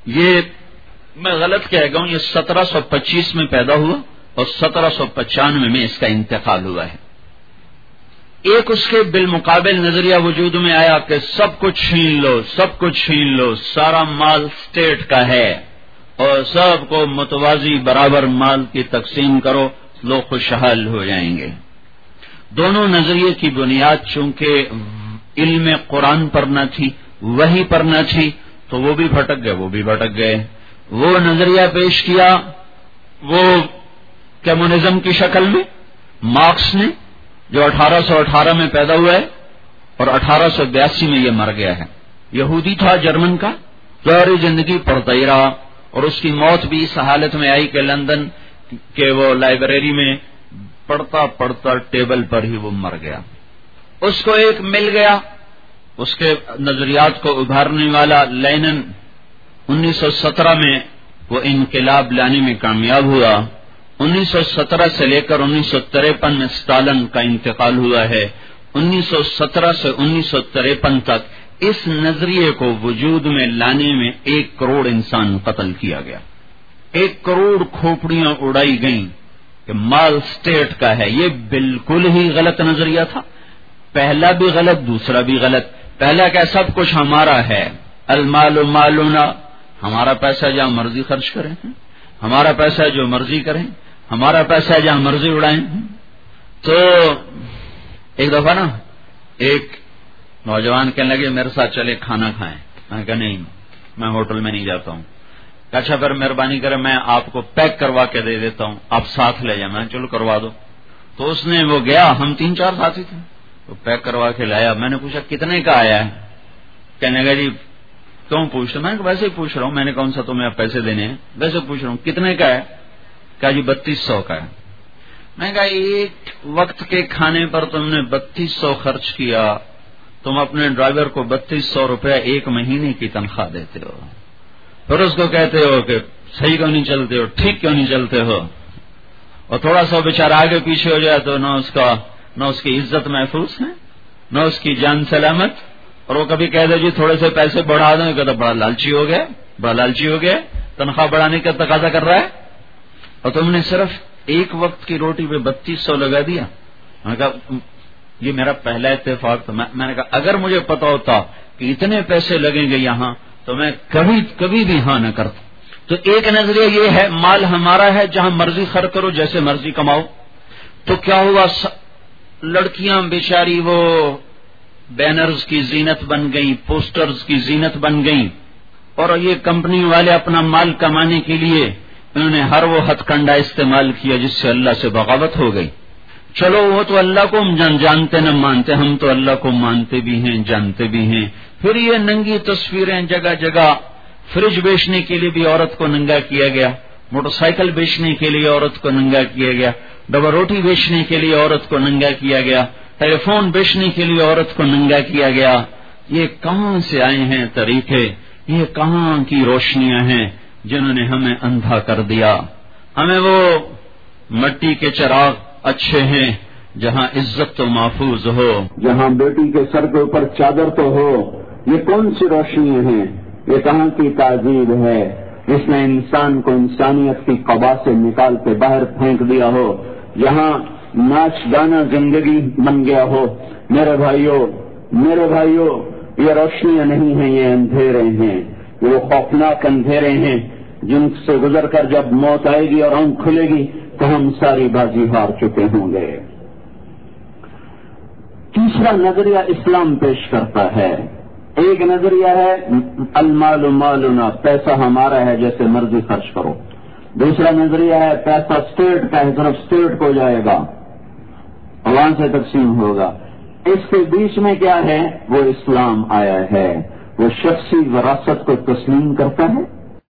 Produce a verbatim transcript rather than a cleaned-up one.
یہ میں غلط کہہ گا ہوں، یہ سترہ سو پچیس میں پیدا ہوا اور سترہ سو پچانوے میں اس کا انتقال ہوا ہے۔ ایک اس کے بالمقابل نظریہ وجود میں آیا کہ سب کچھ چھین لو، سب کچھ چھین لو، سارا مال اسٹیٹ کا ہے اور سب کو متوازی برابر مال کی تقسیم کرو، لوگ خوشحال ہو جائیں گے۔ دونوں نظریے کی بنیاد چونکہ علم قرآن پر نہ تھی، وحی پر نہ تھی، تو وہ بھی بھٹک گئے، وہ بھی بھٹک گئے۔ وہ نظریہ پیش کیا وہ کمیونزم کی شکل میں مارکس نے، جو اٹھارہ سو اٹھارہ میں پیدا ہوا ہے اور اٹھارہ سو بیاسی میں یہ مر گیا ہے۔ یہودی تھا جرمن کا، ساری زندگی پڑھتا ہی رہا اور اس کی موت بھی اس حالت میں آئی کہ لندن کے وہ لائبریری میں پڑھتا پڑھتا ٹیبل پر ہی وہ مر گیا۔ اس کو ایک مل گیا اس کے نظریات کو ابھارنے والا لینن، انیس سو سترہ میں وہ انقلاب لانے میں کامیاب ہوا۔ انیس سو سترہ سے لے کر انیس سو تریپن میں اسٹالن کا انتقال ہوا ہے۔ انیس سو سترہ سے انیس سو تریپن تک اس نظریے کو وجود میں لانے میں ایک کروڑ انسان قتل کیا گیا، ایک کروڑ کھوپڑیاں اڑائی گئیں کہ مال اسٹیٹ کا ہے۔ یہ بالکل ہی غلط نظریہ تھا، پہلا بھی غلط دوسرا بھی غلط۔ پہلا کہ سب کچھ ہمارا ہے، المال مالنا، ہمارا پیسہ جہاں مرضی خرچ کریں، ہمارا پیسہ جو مرضی کریں، ہمارا پیسہ جہاں مرضی اڑائیں۔ تو ایک دفعہ نا ایک نوجوان کہنے لگے میرے ساتھ چلے کھانا کھائیں۔ میں کہا نہیں، میں ہوٹل میں نہیں جاتا ہوں۔ اچھا پھر مہربانی کرے میں آپ کو پیک کروا کے دے دیتا ہوں، آپ ساتھ لے جائیں۔ میں چلو کروا دو۔ تو اس نے وہ گیا، ہم تین چار ساتھی تھے، تو پیک کروا کے لایا۔ میں نے پوچھا کتنے کا آیا ہے؟ کہنے لگا جی کیوں پوچھ رہے؟ میں نے کہا ویسے ہی پوچھ رہا ہوں، میں نے کون سا تمہیں آپ پیسے دینے ہیں، ویسے پوچھ رہا ہوں کتنے کا ہے؟ کہا جی بتیس سو کا ہے۔ میں نے کہا ایک وقت کے کھانے پر تم نے بتیس سو خرچ کیا، تم اپنے ڈرائیور کو بتیس سو روپیہ ایک مہینے کی تنخواہ دیتے ہو، پھر اس کو کہتے ہو کہ صحیح کیوں نہیں چلتے ہو، ٹھیک کیوں نہیں چلتے ہو، اور تھوڑا سا بیچارہ آگے پیچھے ہو جائے تو نہ اس کا نہ اس کی عزت محفوظ ہے، نہ اس کی جان سلامت، اور وہ کبھی کہہ دے جی تھوڑے سے پیسے بڑھا دیں، کہتا بڑا لالچی ہو گیا، بڑا لالچی ہو گیا، تنخواہ بڑھانے کا تقاضا کر رہا ہے، اور تم نے صرف ایک وقت کی روٹی پہ بتیس سو لگا دیا۔ میں نے کہا یہ میرا پہلا اتفاق تھا۔ میں نے کہا اگر مجھے پتا ہوتا کہ اتنے پیسے لگیں گے یہاں تو میں کبھی کبھی بھی ہاں نہ کرتا۔ تو ایک نظریہ یہ ہے مال ہمارا ہے، جہاں مرضی خرچ کرو، جیسے مرضی کماؤ۔ تو کیا ہوا، لڑکیاں بیچاری وہ بینرز کی زینت بن گئیں، پوسٹرز کی زینت بن گئیں، اور یہ کمپنی والے اپنا مال کمانے کے لیے انہوں نے ہر وہ ہتھ کنڈا استعمال کیا جس سے اللہ سے بغاوت ہو گئی۔ چلو وہ تو اللہ کو ہم جانتے نہ مانتے، ہم تو اللہ کو مانتے بھی ہیں جانتے بھی ہیں۔ پھر یہ ننگی تصویریں جگہ جگہ، فریج بیچنے کے لیے بھی عورت کو ننگا کیا گیا، موٹر سائیکل بیچنے کے لیے عورت کو ننگا کیا گیا، ڈبل روٹی بیچنے کے لیے عورت کو ننگا کیا گیا، ٹیلی فون بیچنے کے لیے عورت کو ننگا کیا گیا۔ یہ کہاں سے آئے ہیں طریقے، یہ کہاں کی روشنیاں ہیں جنہوں نے ہمیں اندھا کر دیا۔ ہمیں وہ مٹی کے چراغ اچھے ہیں جہاں عزت تو محفوظ ہو، جہاں بیٹی کے سر کے اوپر چادر تو ہو۔ یہ کون سی روشنیاں ہیں، یہ کہاں کی تعذیب ہے جس نے انسان کو انسانیت کی قبا سے نکال کے باہر پھینک دیا ہو، جہاں ناچ گانا زندگی بن گیا ہو۔ میرے بھائیوں میرے بھائیوں یہ روشنیاں نہیں ہیں، یہ اندھیرے ہیں، وہ خوفناک اندھیرے ہیں جن سے گزر کر جب موت آئے گی اور آنکھ کھلے گی تو ہم ساری بازی ہار چکے ہوں گے۔ تیسرا نظریہ اسلام پیش کرتا ہے۔ ایک نظریہ ہے المال مالنا، پیسہ ہمارا ہے جیسے مرضی خرچ کرو۔ دوسرا نظریہ ہے پیسہ اسٹیٹ کا ہے، صرف اسٹیٹ کو جائے گا، عوام سے تقسیم ہوگا۔ اس کے بیچ میں کیا ہے، وہ اسلام آیا ہے، وہ شخصی وراثت کو تسلیم کرتا ہے،